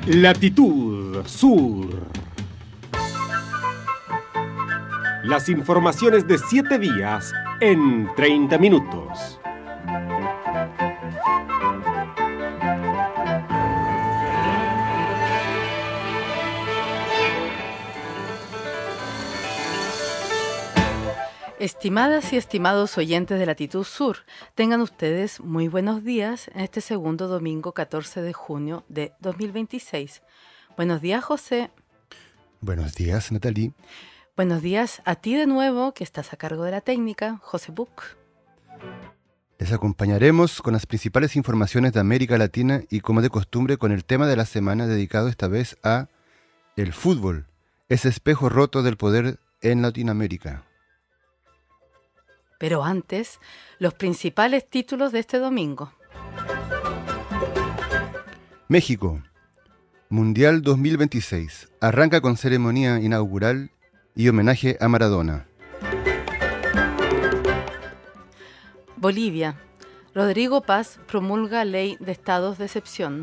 Latitud Sur. Las informaciones de 7 días en 30 minutos. Estimadas y estimados oyentes de Latitud Sur, tengan ustedes muy buenos días en este segundo domingo 14 de junio de 2026. Buenos días, José. Buenos días, Natalie. Buenos días a ti de nuevo, que estás a cargo de la técnica, José Buc. Les acompañaremos con las principales informaciones de América Latina y, como de costumbre, con el tema de la semana dedicado esta vez a el fútbol, ese espejo roto del poder en Latinoamérica. Pero antes, los principales títulos de este domingo. México. Mundial 2026. Arranca con ceremonia inaugural y homenaje a Maradona. Bolivia. Rodrigo Paz promulga ley de estados de excepción.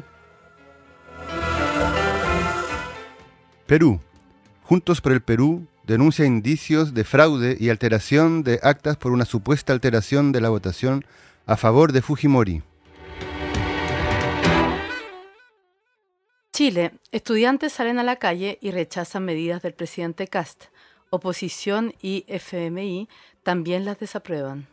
Perú. Juntos por el Perú denuncia indicios de fraude y alteración de actas por una supuesta alteración de la votación a favor de Fujimori. Chile. Estudiantes salen a la calle y rechazan medidas del presidente Kast. Oposición y FMI también las desaprueban.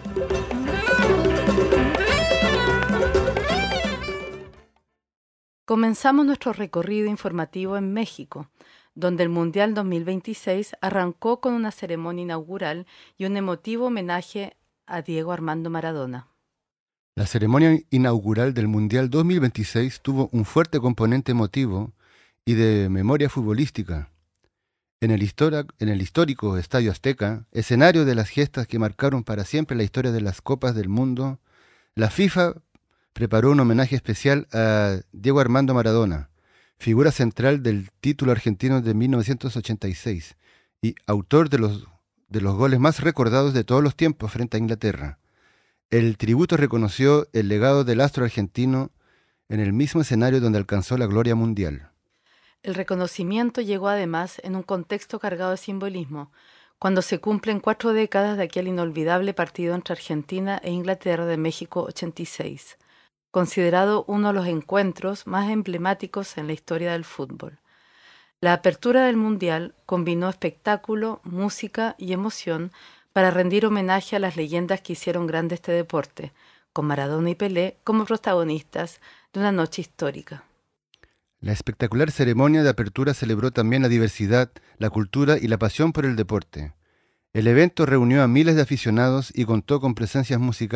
Comenzamos nuestro recorrido informativo en México, donde el Mundial 2026 arrancó con una ceremonia inaugural y un emotivo homenaje a Diego Armando Maradona. La ceremonia inaugural del Mundial 2026 tuvo un fuerte componente emotivo y de memoria futbolística. En el histórico Estadio Azteca, escenario de las gestas que marcaron para siempre la historia de las Copas del Mundo, la FIFA preparó un homenaje especial a Diego Armando Maradona, figura central del título argentino de 1986 y autor de los goles más recordados de todos los tiempos frente a Inglaterra. El tributo reconoció el legado del astro argentino en el mismo escenario donde alcanzó la gloria mundial. El reconocimiento llegó además en un contexto cargado de simbolismo, cuando se cumplen 4 décadas de aquel inolvidable partido entre Argentina e Inglaterra de México 86, considerado uno de los encuentros más emblemáticos en la historia del fútbol. La apertura del Mundial combinó espectáculo, música y emoción para rendir homenaje a las leyendas que hicieron grande este deporte, con Maradona y Pelé como protagonistas de una noche histórica. La espectacular ceremonia de apertura celebró también la diversidad, la cultura y la pasión por el deporte. El evento reunió a miles de aficionados y contó con presentaciones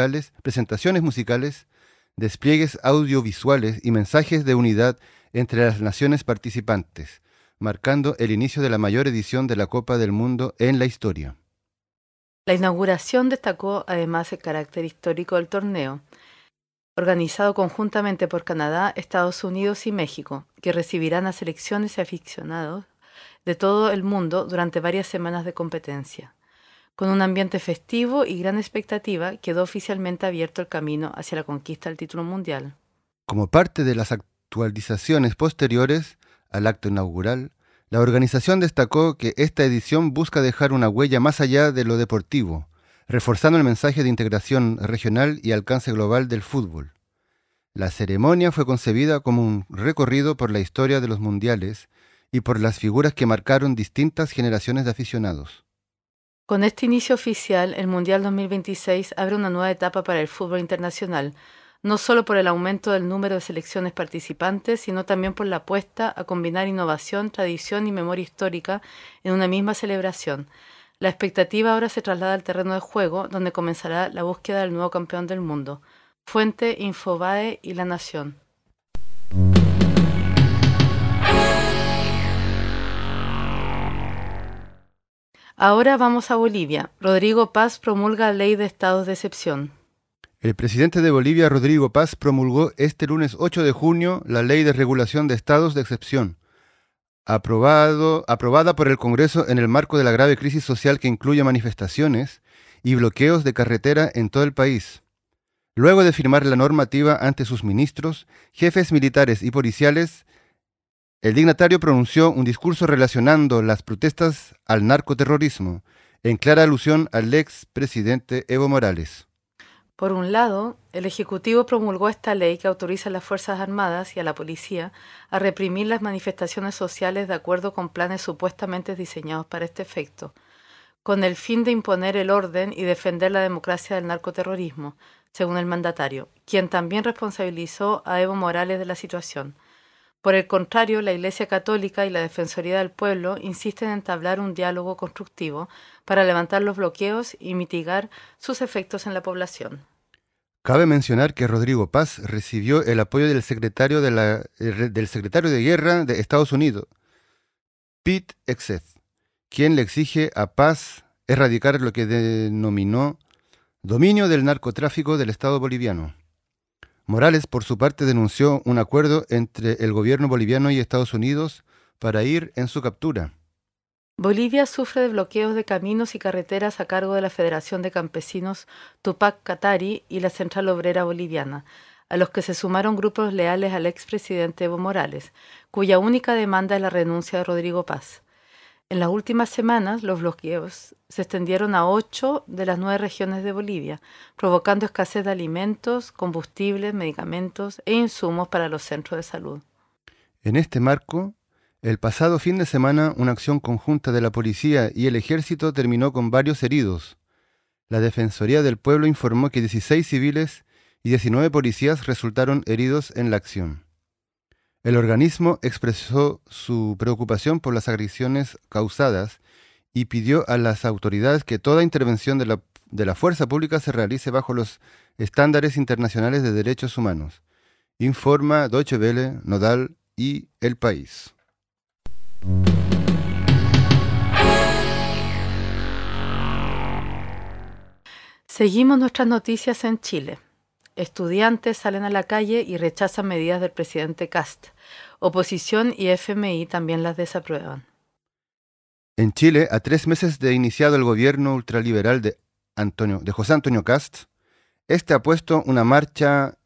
musicales, despliegues audiovisuales y mensajes de unidad entre las naciones participantes, marcando el inicio de la mayor edición de la Copa del Mundo en la historia. La inauguración destacó además el carácter histórico del torneo, organizado conjuntamente por Canadá, Estados Unidos y México, que recibirán a selecciones y aficionados de todo el mundo durante varias semanas de competencia. Con un ambiente festivo y gran expectativa, quedó oficialmente abierto el camino hacia la conquista del título mundial. Como parte de las actualizaciones posteriores al acto inaugural, la organización destacó que esta edición busca dejar una huella más allá de lo deportivo, reforzando el mensaje de integración regional y alcance global del fútbol. La ceremonia fue concebida como un recorrido por la historia de los mundiales y por las figuras que marcaron distintas generaciones de aficionados. Con este inicio oficial, el Mundial 2026 abre una nueva etapa para el fútbol internacional, no solo por el aumento del número de selecciones participantes, sino también por la apuesta a combinar innovación, tradición y memoria histórica en una misma celebración. La expectativa ahora se traslada al terreno de juego, donde comenzará la búsqueda del nuevo campeón del mundo. Fuente, Infobae y La Nación. Ahora vamos a Bolivia. Rodrigo Paz promulga ley de estados de excepción. El presidente de Bolivia, Rodrigo Paz, promulgó este lunes 8 de junio la Ley de Regulación de Estados de Excepción, aprobada por el Congreso en el marco de la grave crisis social que incluye manifestaciones y bloqueos de carretera en todo el país. Luego de firmar la normativa ante sus ministros, jefes militares y policiales El dignatario pronunció un discurso relacionando las protestas al narcoterrorismo, en clara alusión al expresidente Evo Morales. Por un lado, el Ejecutivo promulgó esta ley que autoriza a las Fuerzas Armadas y a la policía a reprimir las manifestaciones sociales de acuerdo con planes supuestamente diseñados para este efecto, con el fin de imponer el orden y defender la democracia del narcoterrorismo, según el mandatario, quien también responsabilizó a Evo Morales de la situación. Por el contrario, la Iglesia Católica y la Defensoría del Pueblo insisten en entablar un diálogo constructivo para levantar los bloqueos y mitigar sus efectos en la población. Cabe mencionar que Rodrigo Paz recibió el apoyo del secretario de Guerra de Estados Unidos, Pete Hegseth, quien le exige a Paz erradicar lo que denominó dominio del narcotráfico del Estado boliviano. Morales, por su parte, denunció un acuerdo entre el gobierno boliviano y Estados Unidos para ir en su captura. Bolivia sufre de bloqueos de caminos y carreteras a cargo de la Federación de Campesinos Tupac Katari y la Central Obrera Boliviana, a los que se sumaron grupos leales al expresidente Evo Morales, cuya única demanda es la renuncia de Rodrigo Paz. En las últimas semanas, los bloqueos se extendieron a 8 de las 9 regiones de Bolivia, provocando escasez de alimentos, combustibles, medicamentos e insumos para los centros de salud. En este marco, el pasado fin de semana, una acción conjunta de la policía y el ejército terminó con varios heridos. La Defensoría del Pueblo informó que 16 civiles y 19 policías resultaron heridos en la acción. El organismo expresó su preocupación por las agresiones causadas y pidió a las autoridades que toda intervención de la fuerza pública se realice bajo los estándares internacionales de derechos humanos. Informa Deutsche Welle, Nodal y El País. Seguimos nuestras noticias en Chile. Estudiantes salen a la calle y rechazan medidas del presidente Kast. Oposición y FMI también las desaprueban. En Chile, a 3 meses de iniciado el gobierno ultraliberal de José Antonio Kast, este ha puesto en marcha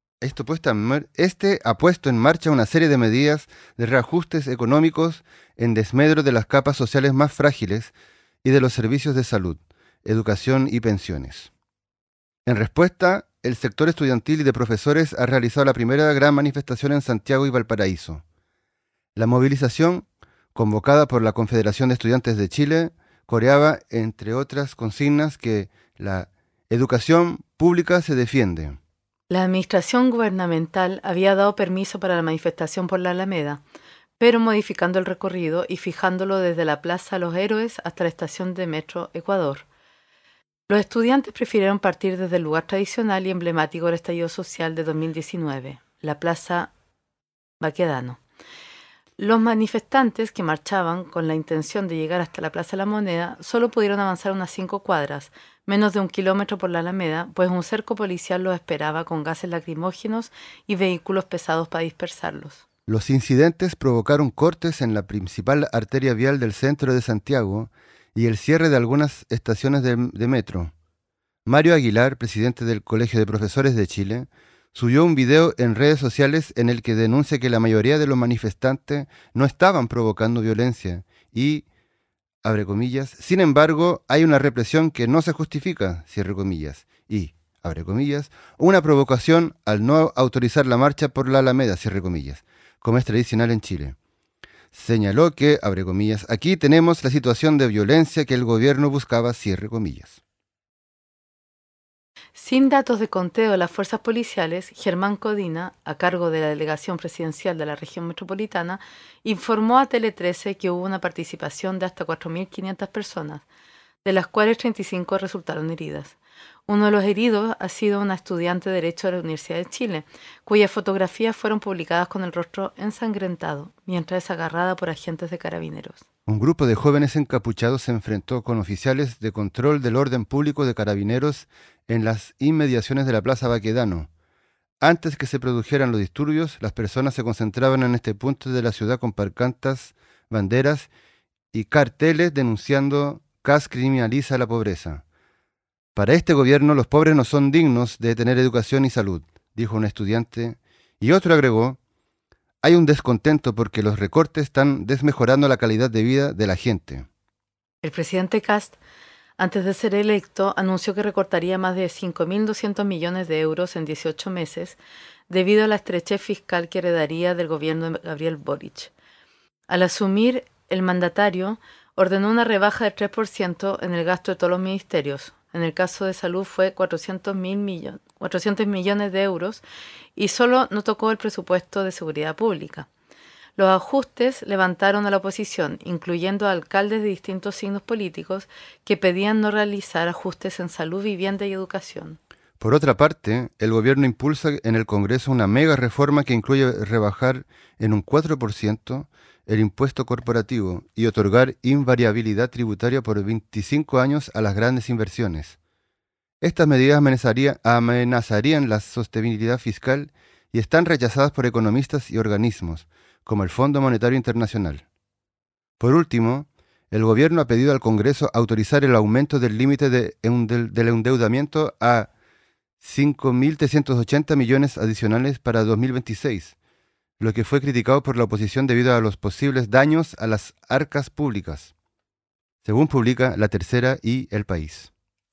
una serie de medidas de reajustes económicos en desmedro de las capas sociales más frágiles y de los servicios de salud, educación y pensiones. En respuesta, el sector estudiantil y de profesores ha realizado la primera gran manifestación en Santiago y Valparaíso. La movilización, convocada por la Confederación de Estudiantes de Chile, coreaba, entre otras consignas, que la educación pública se defiende. La administración gubernamental había dado permiso para la manifestación por la Alameda, pero modificando el recorrido y fijándolo desde la Plaza Los Héroes hasta la estación de Metro Ecuador. Los estudiantes prefirieron partir desde el lugar tradicional y emblemático del estallido social de 2019, la Plaza Baquedano. Los manifestantes que marchaban con la intención de llegar hasta la Plaza de la Moneda solo pudieron avanzar unas 5 cuadras, menos de 1 kilómetro por la Alameda, pues un cerco policial los esperaba con gases lacrimógenos y vehículos pesados para dispersarlos. Los incidentes provocaron cortes en la principal arteria vial del centro de Santiago y el cierre de algunas estaciones de metro. Mario Aguilar, presidente del Colegio de Profesores de Chile, subió un video en redes sociales en el que denuncia que la mayoría de los manifestantes no estaban provocando violencia y, abre comillas, sin embargo, hay una represión que no se justifica, cierre comillas, y, abre comillas, una provocación al no autorizar la marcha por la Alameda, cierre comillas, como es tradicional en Chile. Señaló que, abre comillas, aquí tenemos la situación de violencia que el gobierno buscaba, cierre comillas. Sin datos de conteo de las fuerzas policiales, Germán Codina, a cargo de la delegación presidencial de la región metropolitana, informó a Tele 13 que hubo una participación de hasta 4.500 personas, de las cuales 35 resultaron heridas. Uno de los heridos ha sido una estudiante de Derecho de la Universidad de Chile, cuyas fotografías fueron publicadas con el rostro ensangrentado, mientras es agarrada por agentes de carabineros. Un grupo de jóvenes encapuchados se enfrentó con oficiales de control del orden público de carabineros en las inmediaciones de la Plaza Baquedano. Antes que se produjeran los disturbios, las personas se concentraban en este punto de la ciudad con pancartas, banderas y carteles denunciando Kast criminaliza la pobreza. Para este gobierno, los pobres no son dignos de tener educación y salud, dijo un estudiante, y otro agregó, hay un descontento porque los recortes están desmejorando la calidad de vida de la gente. El presidente Kast, antes de ser electo, anunció que recortaría más de 5.200 millones de euros en 18 meses debido a la estrechez fiscal que heredaría del gobierno de Gabriel Boric. Al asumir, el mandatario ordenó una rebaja del 3% en el gasto de todos los ministerios. En el caso de salud fue 400 millones de euros y solo no tocó el presupuesto de seguridad pública. Los ajustes levantaron a la oposición, incluyendo a alcaldes de distintos signos políticos que pedían no realizar ajustes en salud, vivienda y educación. Por otra parte, el gobierno impulsa en el Congreso una mega reforma que incluye rebajar en un 4% el impuesto corporativo y otorgar invariabilidad tributaria por 25 años a las grandes inversiones. Estas medidas amenazarían la sostenibilidad fiscal y están rechazadas por economistas y organismos, como el Fondo Monetario Internacional. Por último, el gobierno ha pedido al Congreso autorizar el aumento del límite del endeudamiento a 5.380 millones adicionales para 2026, lo que fue criticado por la oposición debido a los posibles daños a las arcas públicas, según publica La Tercera y El País.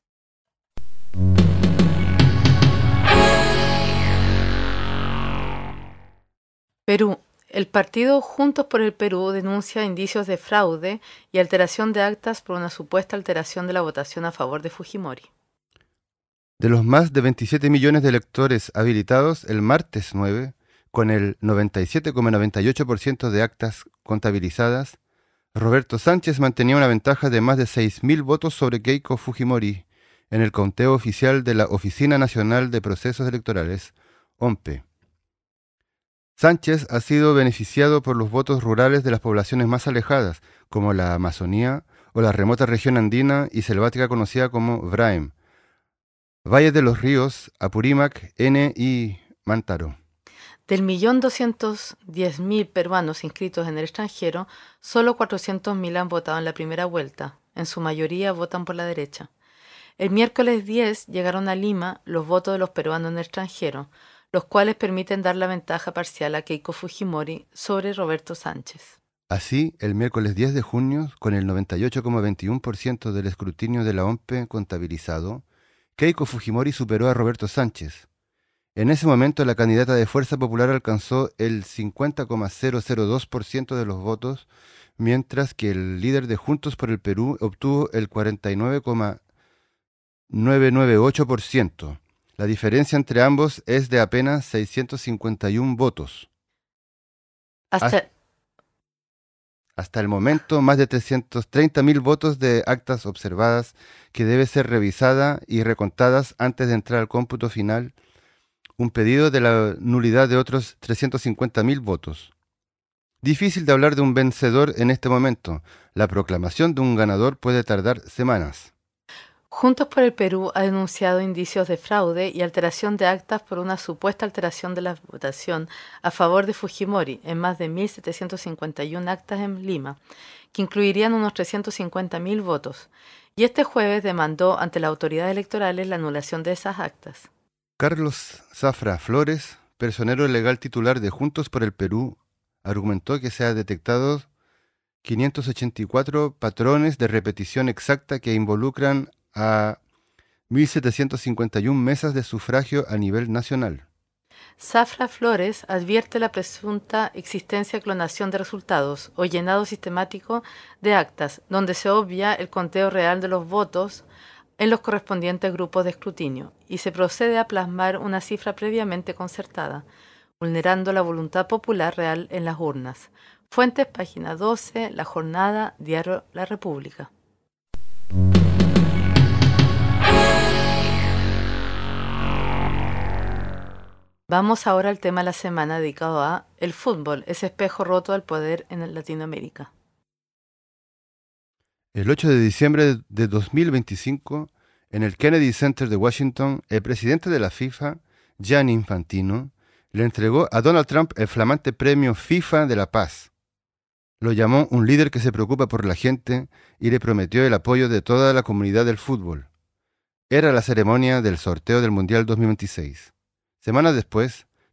Perú. El partido Juntos por el Perú denuncia indicios de fraude y alteración de actas por una supuesta alteración de la votación a favor de Fujimori. De los más de 27 millones de electores habilitados el martes 9, con el 97,98% de actas contabilizadas, Roberto Sánchez mantenía una ventaja de más de 6.000 votos sobre Keiko Fujimori en el conteo oficial de la Oficina Nacional de Procesos Electorales, OMPE. Sánchez ha sido beneficiado por los votos rurales de las poblaciones más alejadas, como la Amazonía o la remota región andina y selvática conocida como VRAEM, Valle de los Ríos, Apurímac, N y Mantaro. Del 1.210.000 peruanos inscritos en el extranjero, solo 400.000 han votado en la primera vuelta. En su mayoría votan por la derecha. El miércoles 10 llegaron a Lima los votos de los peruanos en el extranjero, los cuales permiten dar la ventaja parcial a Keiko Fujimori sobre Roberto Sánchez. Así, el miércoles 10 de junio, con el 98,21% del escrutinio de la OMPE contabilizado, Keiko Fujimori superó a Roberto Sánchez. En ese momento, la candidata de Fuerza Popular alcanzó el 50,002% de los votos, mientras que el líder de Juntos por el Perú obtuvo el 49,998%. La diferencia entre ambos es de apenas 651 votos. Hasta el momento, más de 330.000 votos de actas observadas que debe ser revisada y recontadas antes de entrar al cómputo final, un pedido de la nulidad de otros 350.000 votos. Difícil de hablar de un vencedor en este momento. La proclamación de un ganador puede tardar semanas. Juntos por el Perú ha denunciado indicios de fraude y alteración de actas por una supuesta alteración de la votación a favor de Fujimori en más de 1.751 actas en Lima, que incluirían unos 350.000 votos, y este jueves demandó ante las autoridades electorales la anulación de esas actas. Carlos Zafra Flores, personero legal titular de Juntos por el Perú, argumentó que se han detectado 584 patrones de repetición exacta que involucran a 1.751 mesas de sufragio a nivel nacional. Zafra Flores advierte la presunta existencia de clonación de resultados o llenado sistemático de actas, donde se obvia el conteo real de los votos en los correspondientes grupos de escrutinio y se procede a plasmar una cifra previamente concertada, vulnerando la voluntad popular real en las urnas. Fuentes, página 12, La Jornada, Diario La República. Vamos ahora al tema de la semana dedicado a el fútbol, ese espejo roto al poder en Latinoamérica. El 8 de diciembre de 2025, en el Kennedy Center de Washington, el presidente de la FIFA, Gianni Infantino, le entregó a Donald Trump el flamante premio FIFA de la Paz. Lo llamó un líder que se preocupa por la gente y le prometió el apoyo de toda la comunidad del fútbol. Era la ceremonia del sorteo del Mundial 2026. Semanas después,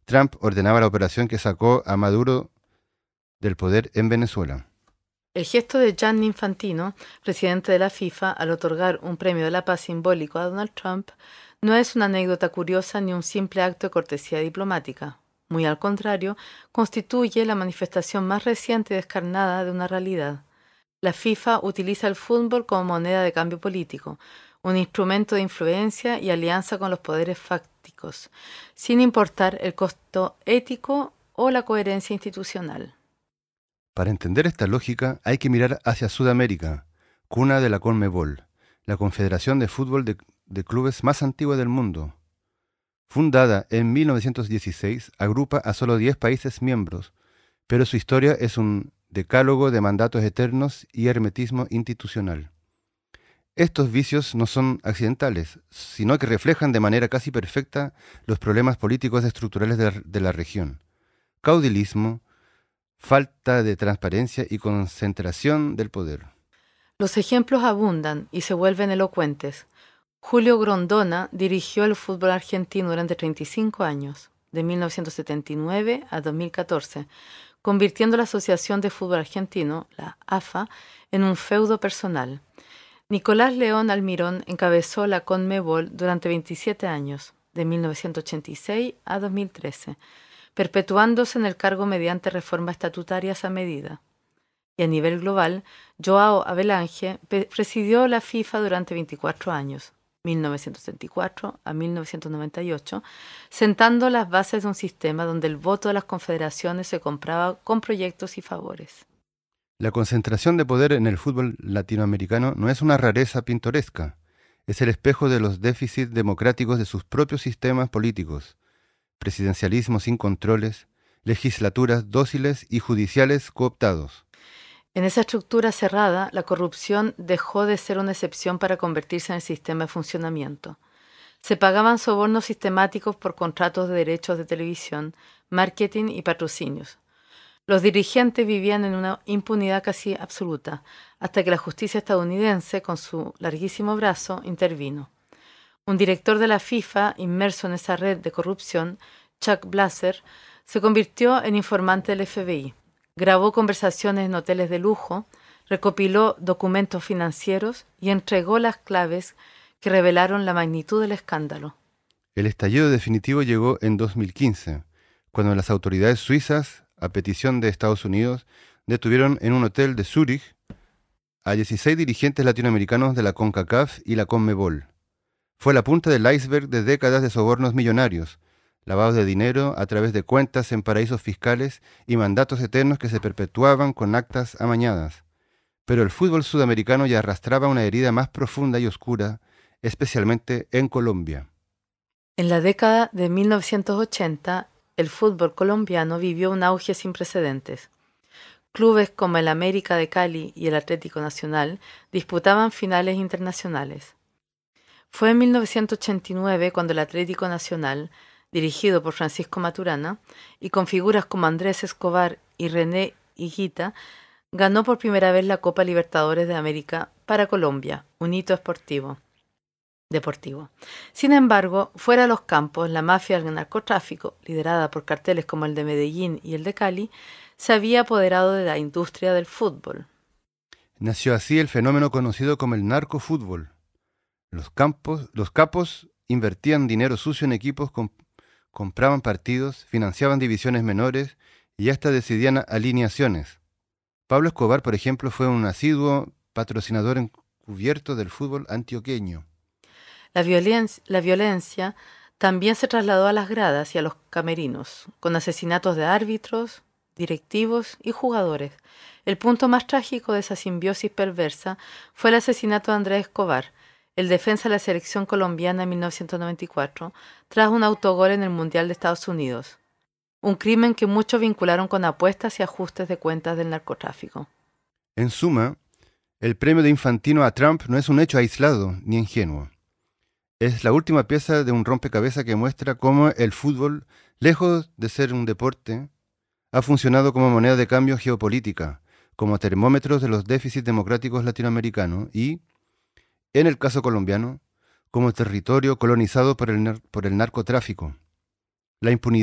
Trump ordenaba la operación que sacó a Maduro del poder en Venezuela. El gesto de Gianni Infantino, presidente de la FIFA, al otorgar un premio de la paz simbólico a Donald Trump, no es una anécdota curiosa ni un simple acto de cortesía diplomática. Muy al contrario, constituye la manifestación más reciente y descarnada de una realidad. La FIFA utiliza el fútbol como moneda de cambio político, un instrumento de influencia y alianza con los poderes fácticos, sin importar el costo ético o la coherencia institucional. Para entender esta lógica hay que mirar hacia Sudamérica, cuna de la CONMEBOL, la confederación de fútbol de clubes más antigua del mundo. Fundada en 1916, agrupa a solo 10 países miembros, pero su historia es un decálogo de mandatos eternos y hermetismo institucional. Estos vicios no son accidentales, sino que reflejan de manera casi perfecta los problemas políticos estructurales de la región. Caudilismo, falta de transparencia y concentración del poder. Los ejemplos abundan y se vuelven elocuentes. Julio Grondona dirigió el fútbol argentino durante 35 años, de 1979 a 2014, convirtiendo la Asociación de Fútbol Argentino, la AFA, en un feudo personal. Nicolás León Almirón encabezó la CONMEBOL durante 27 años, de 1986 a 2013, perpetuándose en el cargo mediante reformas estatutarias a medida. Y a nivel global, Joao Havelange presidió la FIFA durante 24 años, 1974 a 1998, sentando las bases de un sistema donde el voto de las confederaciones se compraba con proyectos y favores. La concentración de poder en el fútbol latinoamericano no es una rareza pintoresca, es el espejo de los déficits democráticos de sus propios sistemas políticos, presidencialismo sin controles, legislaturas dóciles y judiciales cooptados. En esa estructura cerrada, la corrupción dejó de ser una excepción para convertirse en el sistema de funcionamiento. Se pagaban sobornos sistemáticos por contratos de derechos de televisión, marketing y patrocinios. Los dirigentes vivían en una impunidad casi absoluta, hasta que la justicia estadounidense, con su larguísimo brazo, intervino. Un director de la FIFA, inmerso en esa red de corrupción, Chuck Blaser, se convirtió en informante del FBI. Grabó conversaciones en hoteles de lujo, recopiló documentos financieros y entregó las claves que revelaron la magnitud del escándalo. El estallido definitivo llegó en 2015, cuando las autoridades suizas, a petición de Estados Unidos, detuvieron en un hotel de Zúrich a 16 dirigentes latinoamericanos de la CONCACAF y la CONMEBOL. Fue la punta del iceberg de décadas de sobornos millonarios, lavados de dinero a través de cuentas en paraísos fiscales y mandatos eternos que se perpetuaban con actas amañadas. Pero el fútbol sudamericano ya arrastraba una herida más profunda y oscura, especialmente en Colombia. En la década de 1980, el fútbol colombiano vivió un auge sin precedentes. Clubes como el América de Cali y el Atlético Nacional disputaban finales internacionales. Fue en 1989 cuando el Atlético Nacional, dirigido por Francisco Maturana, y con figuras como Andrés Escobar y René Higuita, ganó por primera vez la Copa Libertadores de América para Colombia, un hito deportivo. Sin embargo, fuera de los campos, la mafia del narcotráfico, liderada por carteles como el de Medellín y el de Cali, se había apoderado de la industria del fútbol. Nació así el fenómeno conocido como el narcofútbol. Los capos invertían dinero sucio en equipos, compraban partidos, financiaban divisiones menores y hasta decidían alineaciones. Pablo Escobar, por ejemplo, fue un asiduo patrocinador encubierto del fútbol antioqueño. La violencia también se trasladó a las gradas y a los camerinos, con asesinatos de árbitros, directivos y jugadores. El punto más trágico de esa simbiosis perversa fue el asesinato de Andrés Escobar, el defensa de la selección colombiana en 1994, tras un autogol en el Mundial de Estados Unidos. Un crimen que muchos vincularon con apuestas y ajustes de cuentas del narcotráfico. En suma, el premio de Infantino a Trump no es un hecho aislado ni ingenuo. Es la última pieza de un rompecabezas que muestra cómo el fútbol, lejos de ser un deporte, ha funcionado como moneda de cambio geopolítica, como termómetros de los déficits democráticos latinoamericanos y, en el caso colombiano, como territorio colonizado por el narcotráfico. La impunidad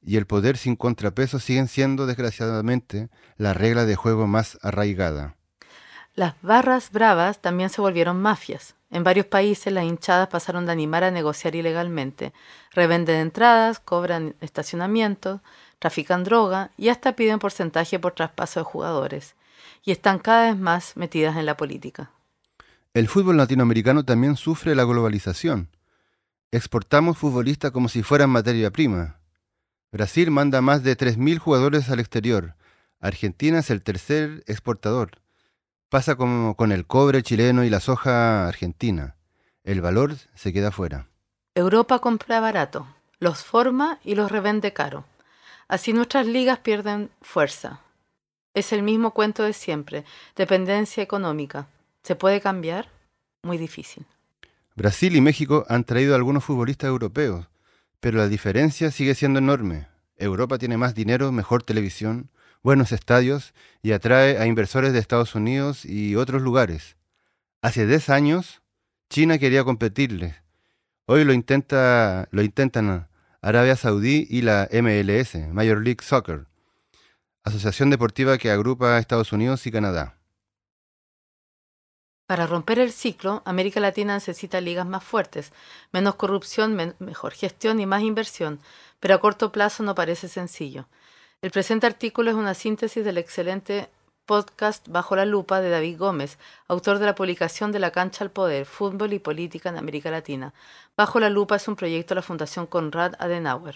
y el poder sin contrapeso siguen siendo, desgraciadamente, la regla de juego más arraigada. Las barras bravas también se volvieron mafias. En varios países las hinchadas pasaron de animar a negociar ilegalmente. Revenden entradas, cobran estacionamientos, trafican droga y hasta piden porcentaje por traspaso de jugadores. Y están cada vez más metidas en la política. El fútbol latinoamericano también sufre la globalización. Exportamos futbolistas como si fueran materia prima. Brasil manda más de 3.000 jugadores al exterior. Argentina es el tercer exportador. Pasa como con el cobre chileno y la soja argentina. El valor se queda fuera. Europa compra barato, los forma y los revende caro. Así nuestras ligas pierden fuerza. Es el mismo cuento de siempre, dependencia económica. ¿Se puede cambiar? Muy difícil. Brasil y México han traído a algunos futbolistas europeos, pero la diferencia sigue siendo enorme. Europa tiene más dinero, mejor televisión, buenos estadios y atrae a inversores de Estados Unidos y otros lugares. Hace 10 años, China quería competirles. Hoy lo intentan Arabia Saudí y la MLS, Major League Soccer, asociación deportiva que agrupa a Estados Unidos y Canadá. Para romper el ciclo, América Latina necesita ligas más fuertes, menos corrupción, mejor gestión y más inversión, pero a corto plazo no parece sencillo. El presente artículo es una síntesis del excelente podcast Bajo la Lupa de David Gómez, autor de la publicación de La Cancha al Poder, Fútbol y Política en América Latina. Bajo la Lupa es un proyecto de la Fundación Konrad Adenauer.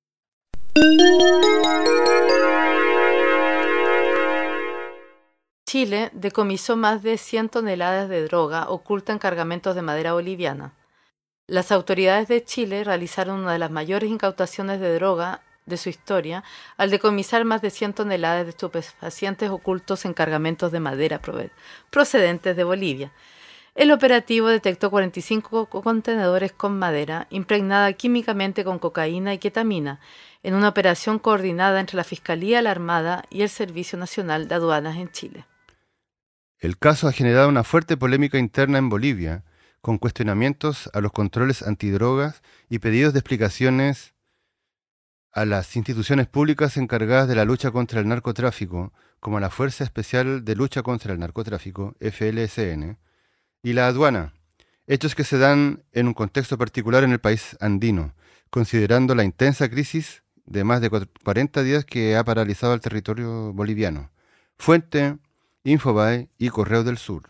Chile decomisó más de 100 toneladas de droga oculta en cargamentos de madera boliviana. Las autoridades de Chile realizaron una de las mayores incautaciones de droga de su historia al decomisar más de 100 toneladas de estupefacientes ocultos en cargamentos de madera procedentes de Bolivia. El operativo detectó 45 contenedores con madera impregnada químicamente con cocaína y ketamina en una operación coordinada entre la Fiscalía, la Armada y el Servicio Nacional de Aduanas en Chile. El caso ha generado una fuerte polémica interna en Bolivia, con cuestionamientos a los controles antidrogas y pedidos de explicaciones a las instituciones públicas encargadas de la lucha contra el narcotráfico, como la Fuerza Especial de Lucha contra el Narcotráfico, FLSN, y la aduana, hechos que se dan en un contexto particular en el país andino, considerando la intensa crisis de más de 40 días que ha paralizado el territorio boliviano. Fuente, Infobae y Correo del Sur.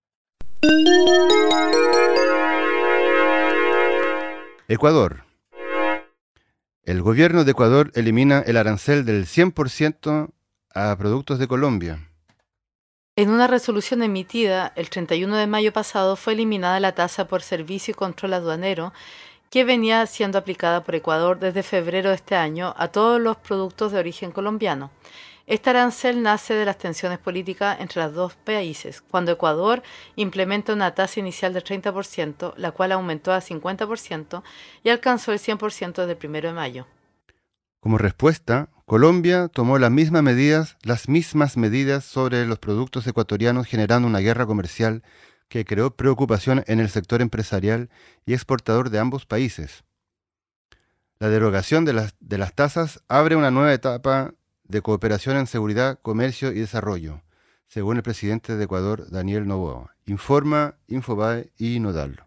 Ecuador. El gobierno de Ecuador elimina el arancel del 100% a productos de Colombia. En una resolución emitida el 31 de mayo pasado fue eliminada la tasa por servicio y control aduanero que venía siendo aplicada por Ecuador desde febrero de este año a todos los productos de origen colombiano. Este arancel nace de las tensiones políticas entre los dos países, cuando Ecuador implementa una tasa inicial del 30%, la cual aumentó a 50% y alcanzó el 100% desde el 1 de mayo. Como respuesta, Colombia tomó las mismas medidas sobre los productos ecuatorianos, generando una guerra comercial que creó preocupación en el sector empresarial y exportador de ambos países. La derogación de las tasas abre una nueva etapa de cooperación en seguridad, comercio y desarrollo, según el presidente de Ecuador, Daniel Noboa. Informa Infobae y Nodal.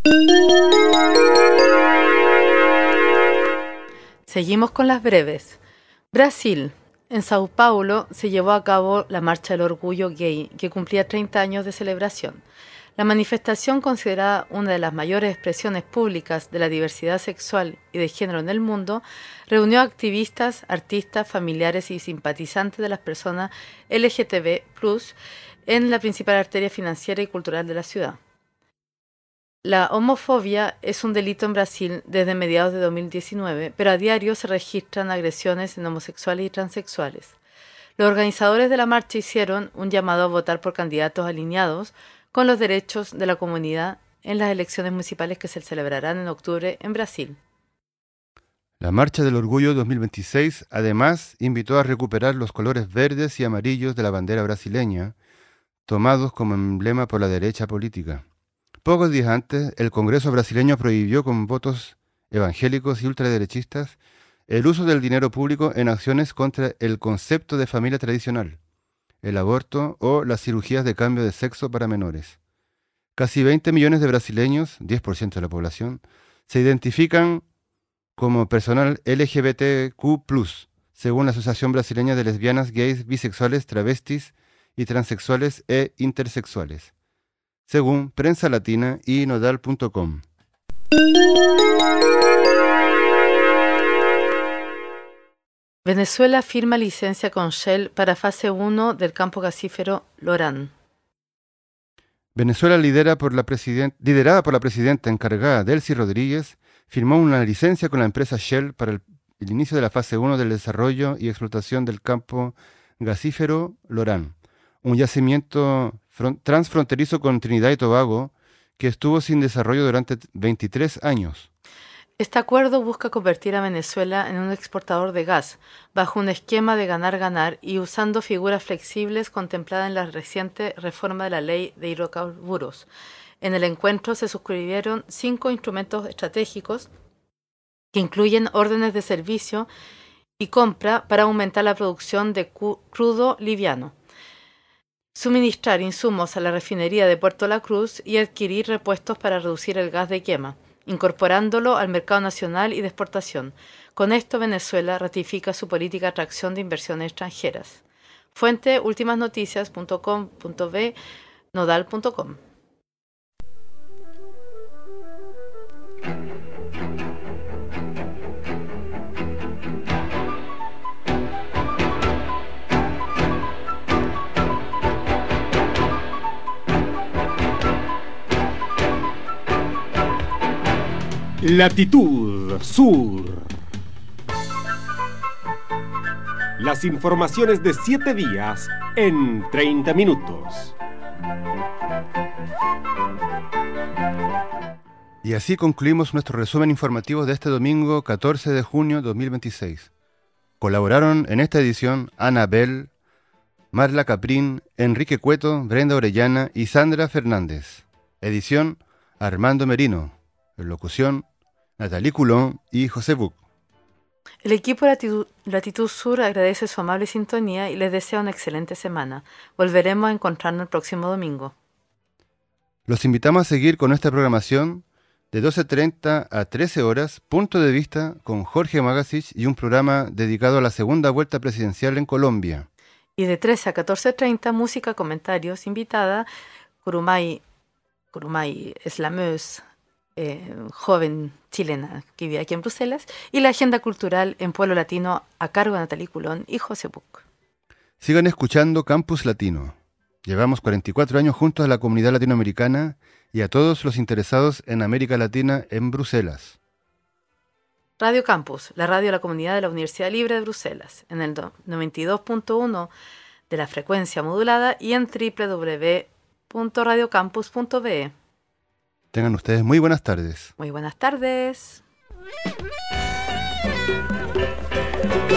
Seguimos con las breves. Brasil. En Sao Paulo se llevó a cabo la Marcha del Orgullo Gay, que cumplía 30 años de celebración. La manifestación, considerada una de las mayores expresiones públicas de la diversidad sexual y de género en el mundo, reunió a activistas, artistas, familiares y simpatizantes de las personas LGTB+ en la principal arteria financiera y cultural de la ciudad. La homofobia es un delito en Brasil desde mediados de 2019, pero a diario se registran agresiones en homosexuales y transexuales. Los organizadores de la marcha hicieron un llamado a votar por candidatos alineados con los derechos de la comunidad en las elecciones municipales que se celebrarán en octubre en Brasil. La Marcha del Orgullo 2026 además invitó a recuperar los colores verdes y amarillos de la bandera brasileña, tomados como emblema por la derecha política. Pocos días antes, el Congreso brasileño prohibió con votos evangélicos y ultraderechistas el uso del dinero público en acciones contra el concepto de familia tradicional, el aborto o las cirugías de cambio de sexo para menores. Casi 20 millones de brasileños, 10% de la población, se identifican como personal LGBTQ+, según la Asociación Brasileña de Lesbianas, Gays, Bisexuales, Travestis y Transexuales e Intersexuales, según Prensa Latina y Nodal.com. Venezuela firma licencia con Shell para fase 1 del campo gasífero Lorán. Venezuela, liderada por la presidenta encargada Delcy Rodríguez, firmó una licencia con la empresa Shell para el inicio de la fase 1 del desarrollo y explotación del campo gasífero Lorán, un yacimiento transfronterizo con Trinidad y Tobago que estuvo sin desarrollo durante 23 años. Este acuerdo busca convertir a Venezuela en un exportador de gas, bajo un esquema de ganar-ganar y usando figuras flexibles contempladas en la reciente reforma de la ley de hidrocarburos. En el encuentro se suscribieron 5 instrumentos estratégicos que incluyen órdenes de servicio y compra para aumentar la producción de crudo liviano, suministrar insumos a la refinería de Puerto La Cruz y adquirir repuestos para reducir el gas de quema, incorporándolo al mercado nacional y de exportación. Con esto, Venezuela ratifica su política de atracción de inversiones extranjeras. Fuente: ultimasnoticias.com.b, nodal.com. Latitud Sur. Las informaciones de 7 días en 30 minutos. Y así concluimos nuestro resumen informativo de este domingo 14 de junio 2026. Colaboraron en esta edición Ana Bell, Marla Caprín, Enrique Cueto, Brenda Orellana y Sandra Fernández. Edición Armando Merino. En locución Natalie Coulon y José Buc. El equipo de Latitud Sur agradece su amable sintonía y les desea una excelente semana. Volveremos a encontrarnos el próximo domingo. Los invitamos a seguir con nuestra programación de 12:30 a 13 horas, Punto de Vista con Jorge Magasich y un programa dedicado a la segunda vuelta presidencial en Colombia. Y de 13 a 14:30, música, comentarios, invitada, Kurumay Slameuse, joven chilena que vive aquí en Bruselas, y la agenda cultural en Pueblo Latino a cargo de Natalie Coulon y José Buc. Sigan escuchando Campus Latino. Llevamos 44 años juntos a la comunidad latinoamericana y a todos los interesados en América Latina en Bruselas. Radio Campus, la radio de la comunidad de la Universidad Libre de Bruselas, en el 92.1 de la frecuencia modulada y en www.radiocampus.be. Tengan ustedes muy buenas tardes. Muy buenas tardes.